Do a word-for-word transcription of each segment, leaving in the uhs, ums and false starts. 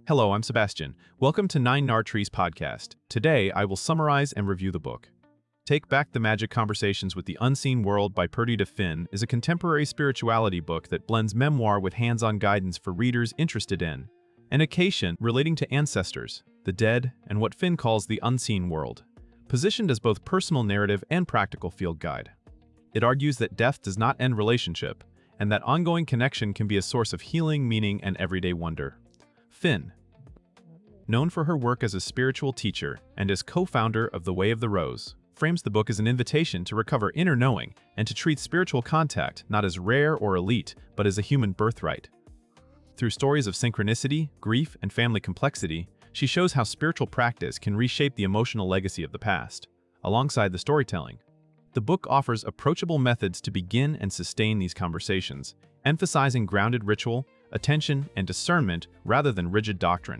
Hello, I'm Sebastian. Welcome to Nine Nar Trees podcast. Today, I will summarize and review the book. Take Back the Magic Conversations with the Unseen World by Perdita Finn is a contemporary spirituality book that blends memoir with hands-on guidance for readers interested in an occasion relating to ancestors, the dead, and what Finn calls the unseen world, positioned as both personal narrative and practical field guide. It argues that death does not end relationship, and that ongoing connection can be a source of healing, meaning, and everyday wonder. Finn, known for her work as a spiritual teacher and as co-founder of The Way of the Rose, frames the book as an invitation to recover inner knowing and to treat spiritual contact not as rare or elite, but as a human birthright. Through stories of synchronicity, grief, and family complexity, she shows how spiritual practice can reshape the emotional legacy of the past. Alongside the storytelling, the book offers approachable methods to begin and sustain these conversations, emphasizing grounded ritual, attention, and discernment rather than rigid doctrine.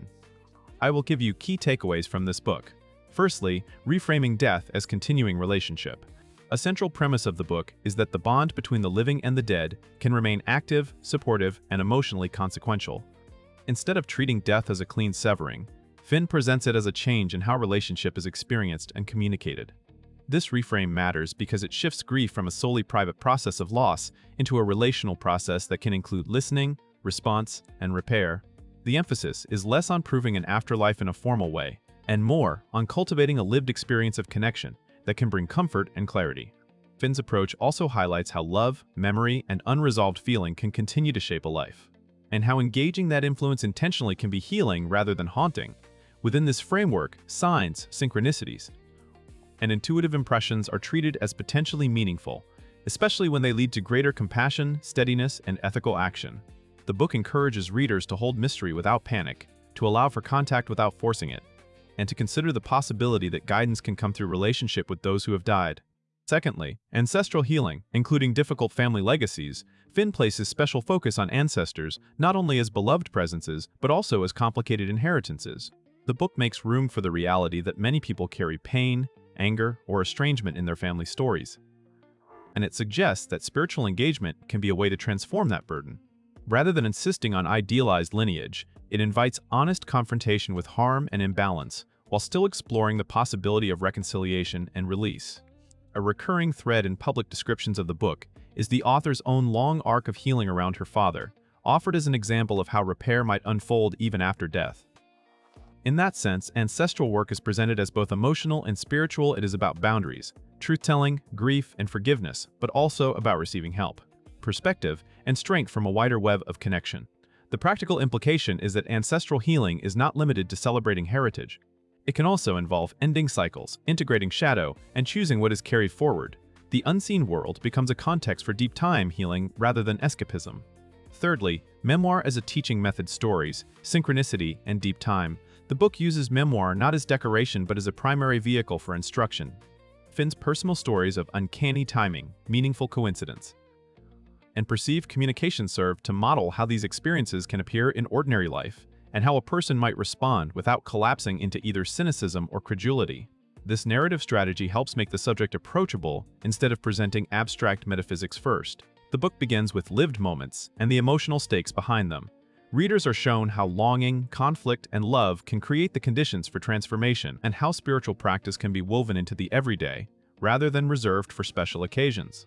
I will give you key takeaways from this book. Firstly, reframing death as continuing relationship. A central premise of the book is that the bond between the living and the dead can remain active, supportive, and emotionally consequential. Instead of treating death as a clean severing, Finn presents it as a change in how relationship is experienced and communicated. This reframe matters because it shifts grief from a solely private process of loss into a relational process that can include listening, response, and repair. The emphasis is less on proving an afterlife in a formal way, and more on cultivating a lived experience of connection that can bring comfort and clarity. Finn's approach also highlights how love, memory, and unresolved feeling can continue to shape a life, and how engaging that influence intentionally can be healing rather than haunting. Within this framework, signs, synchronicities, and intuitive impressions are treated as potentially meaningful, especially when they lead to greater compassion, steadiness, and ethical action. The book encourages readers to hold mystery without panic, to allow for contact without forcing it, and to consider the possibility that guidance can come through relationship with those who have died. Secondly, ancestral healing, including difficult family legacies. Finn places special focus on ancestors not only as beloved presences, but also as complicated inheritances. The book makes room for the reality that many people carry pain, anger, or estrangement in their family stories, and it suggests that spiritual engagement can be a way to transform that burden. Rather than insisting on idealized lineage, it invites honest confrontation with harm and imbalance, while still exploring the possibility of reconciliation and release. A recurring thread in public descriptions of the book is the author's own long arc of healing around her father, offered as an example of how repair might unfold even after death. In that sense, ancestral work is presented as both emotional and spiritual. It is about boundaries, truth-telling, grief, and forgiveness, but also about receiving help, perspective, and strength from a wider web of connection. The practical implication is that ancestral healing is not limited to celebrating heritage. It can also involve ending cycles, integrating shadow, and choosing what is carried forward. The unseen world becomes a context for deep time healing rather than escapism. Thirdly, memoir as a teaching method. Stories, synchronicity, and deep time. The book uses memoir not as decoration but as a primary vehicle for instruction. Finn's personal stories of uncanny timing, meaningful coincidence, and perceived communication serve to model how these experiences can appear in ordinary life, and how a person might respond without collapsing into either cynicism or credulity. This narrative strategy helps make the subject approachable instead of presenting abstract metaphysics first. The book begins with lived moments and the emotional stakes behind them. Readers are shown how longing, conflict, and love can create the conditions for transformation, and how spiritual practice can be woven into the everyday, rather than reserved for special occasions.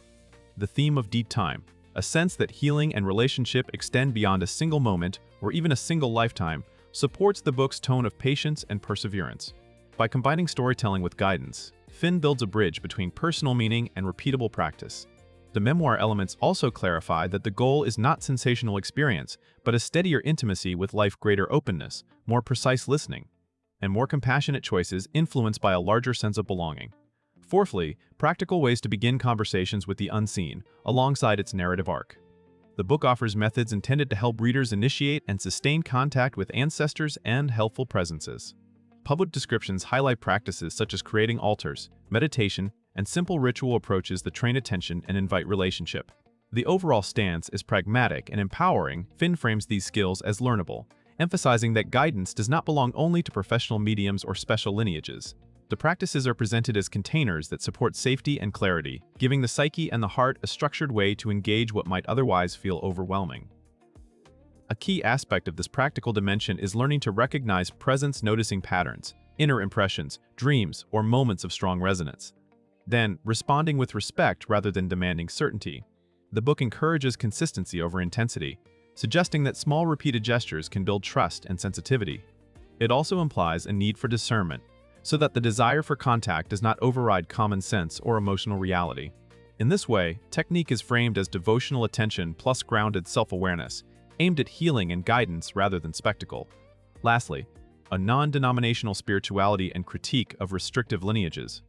The theme of deep time, a sense that healing and relationship extend beyond a single moment or even a single lifetime, supports the book's tone of patience and perseverance. By combining storytelling with guidance, Finn builds a bridge between personal meaning and repeatable practice. The memoir elements also clarify that the goal is not sensational experience, but a steadier intimacy with life, greater openness, more precise listening, and more compassionate choices influenced by a larger sense of belonging. Fourthly, practical ways to begin conversations with the unseen, alongside its narrative arc. The book offers methods intended to help readers initiate and sustain contact with ancestors and helpful presences. Public descriptions highlight practices such as creating altars, meditation, and simple ritual approaches that train attention and invite relationship. The overall stance is pragmatic and empowering. Finn frames these skills as learnable, emphasizing that guidance does not belong only to professional mediums or special lineages. The practices are presented as containers that support safety and clarity, giving the psyche and the heart a structured way to engage what might otherwise feel overwhelming. A key aspect of this practical dimension is learning to recognize presence, noticing patterns, inner impressions, dreams, or moments of strong resonance. Then, responding with respect rather than demanding certainty. The book encourages consistency over intensity, suggesting that small repeated gestures can build trust and sensitivity. It also implies a need for discernment, so that the desire for contact does not override common sense or emotional reality. In this way, technique is framed as devotional attention plus grounded self-awareness, aimed at healing and guidance rather than spectacle. Lastly, a non-denominational spirituality and critique of restrictive lineages.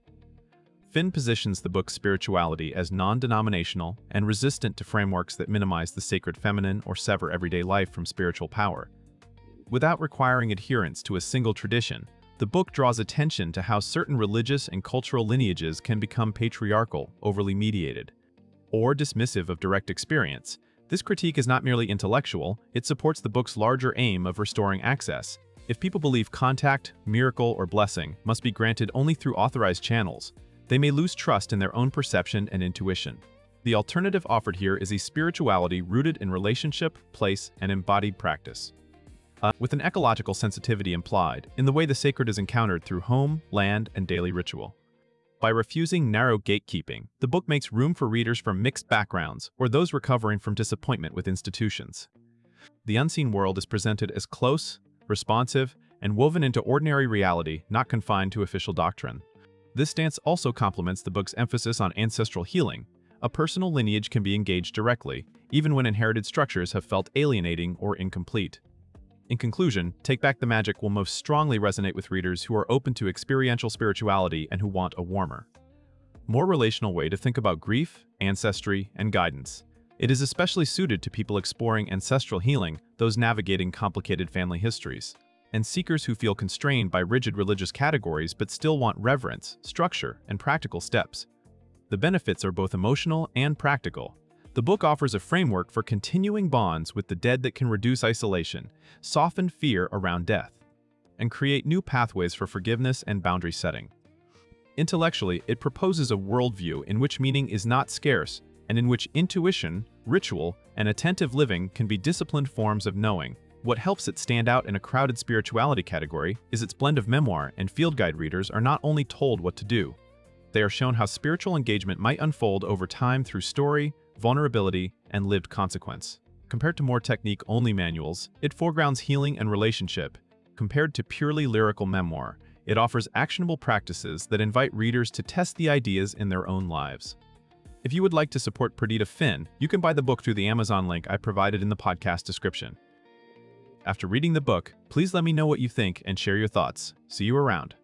Finn positions the book's spirituality as non-denominational and resistant to frameworks that minimize the sacred feminine or sever everyday life from spiritual power. Without requiring adherence to a single tradition, the book draws attention to how certain religious and cultural lineages can become patriarchal, overly mediated, or dismissive of direct experience. This critique is not merely intellectual, it supports the book's larger aim of restoring access. If people believe contact, miracle, or blessing must be granted only through authorized channels, they may lose trust in their own perception and intuition. The alternative offered here is a spirituality rooted in relationship, place, and embodied practice. Uh, with an ecological sensitivity implied in the way the sacred is encountered through home, land, and daily ritual. By refusing narrow gatekeeping, the book makes room for readers from mixed backgrounds or those recovering from disappointment with institutions. The unseen world is presented as close, responsive, and woven into ordinary reality, not confined to official doctrine. This stance also complements the book's emphasis on ancestral healing. A personal lineage can be engaged directly, even when inherited structures have felt alienating or incomplete. In conclusion, Take Back the Magic will most strongly resonate with readers who are open to experiential spirituality and who want a warmer, more relational way to think about grief, ancestry, and guidance. It is especially suited to people exploring ancestral healing, those navigating complicated family histories, and seekers who feel constrained by rigid religious categories but still want reverence, structure, and practical steps. The benefits are both emotional and practical. The book offers a framework for continuing bonds with the dead that can reduce isolation, soften fear around death, and create new pathways for forgiveness and boundary setting. Intellectually, it proposes a worldview in which meaning is not scarce and in which intuition, ritual, and attentive living can be disciplined forms of knowing. What helps it stand out in a crowded spirituality category is its blend of memoir and field guide. Readers are not only told what to do, they are shown how spiritual engagement might unfold over time through story, vulnerability, and lived consequence. Compared to more technique-only manuals, it foregrounds healing and relationship. Compared to purely lyrical memoir, it offers actionable practices that invite readers to test the ideas in their own lives. If you would like to support Perdita Finn, you can buy the book through the Amazon link I provided in the podcast description. After reading the book, please let me know what you think and share your thoughts. See you around.